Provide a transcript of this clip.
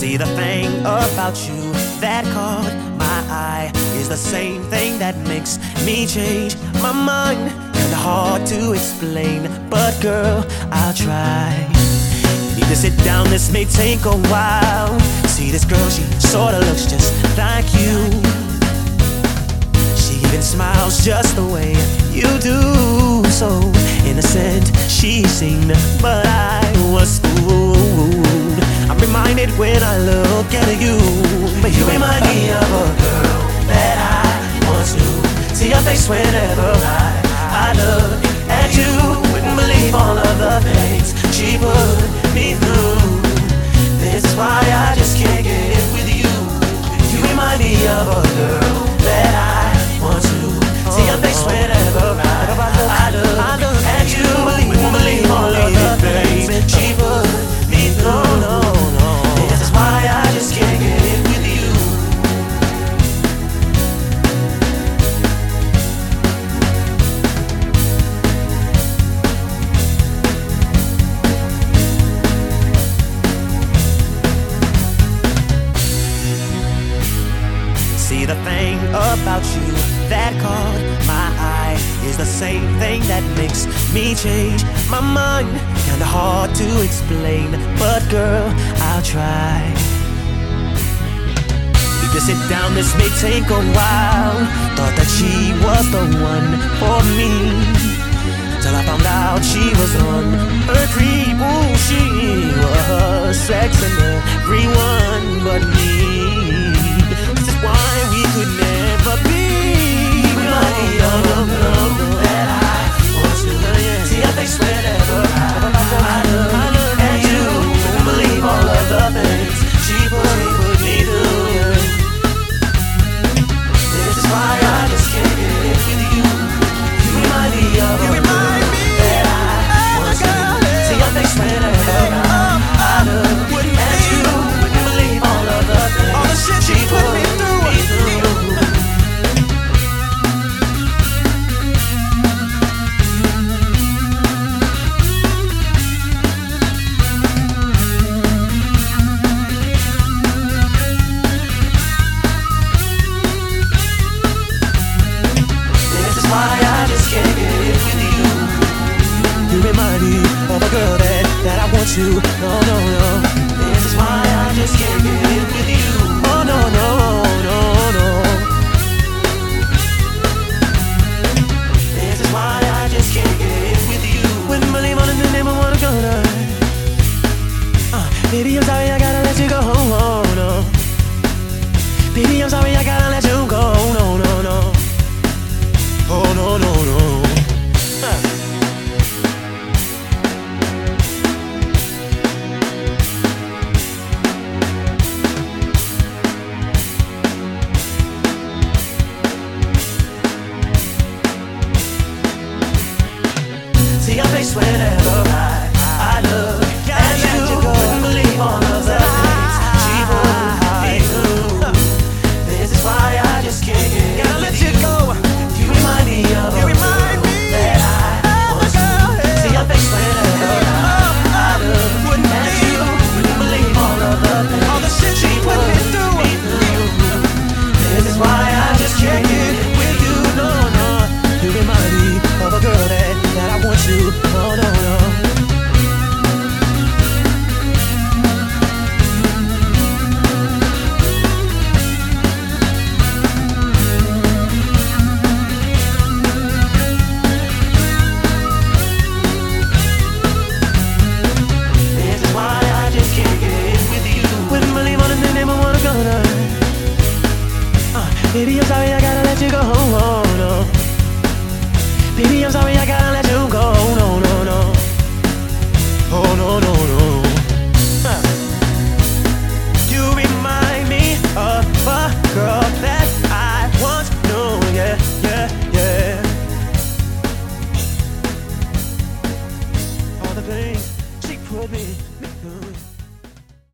See, the thing about you that caught my eye is the same thing that makes me change my mind. Kinda hard to explain, but girl, I'll try. Need to sit down, this may take a while. See, this girl, she sorta looks just like you. She even smiles just the way you do. So innocent she seemed, but I was fooled. I'm reminded when I look at you, but you remind me of a girl that I want to see her face whenever I look at you. Wouldn't believe all of the things she put me through. This is why I just can't get it with you. You remind me of a girl that I want to see her face whenever I look at you. Wouldn't believe all of the things she put me through. This is why I just can't get it with you. See, the thing about you that caught my eye is the same thing that makes me change my mind. Kinda hard to explain, but girl, I'll try. Need to sit down, this may take a while. Thought that she was the one for me, till I found out she was on her creep. Ooh, she was sexing everyone but me. This is why we could never be. Remind me of the girl that I want to see her face whenever I look at you. Won't believe all of the things she put me through. This is why I just can't get it with you. You remind me of a girl that I want to see her face whenever I look at you. Wouldn't believe all of the things she put me through. Of a girl that I want to. No, no, no. This is why I just can't get it with you. Oh, no, no, no, no. This is why I just can't get it with you. Wouldn't believe all in the name of what I'm gonna. Baby, I'm sorry, I gotta let you go. Oh, no. Baby, I'm sorry, I gotta let you go. No, no, no. Oh, no, no, no. See your face whenever I look at you. Wouldn't believe all of the things she put me through. This is why I just can't get it. Gotta let you go. You remind me of a girl that I want to see your face whenever I look at you. Wouldn't believe all of the things she put me through. This is why I just can't get it with you. No, no. You remind me of a girl that I want you. No, no, no. This is why I just can't get it with you. Wouldn't believe all in the name of what I'm gonna. Baby, I'm sorry, I gotta let you go. Oh, no. Baby, I'm sorry, I gotta let you go. No, no, no. Oh, no, no, no.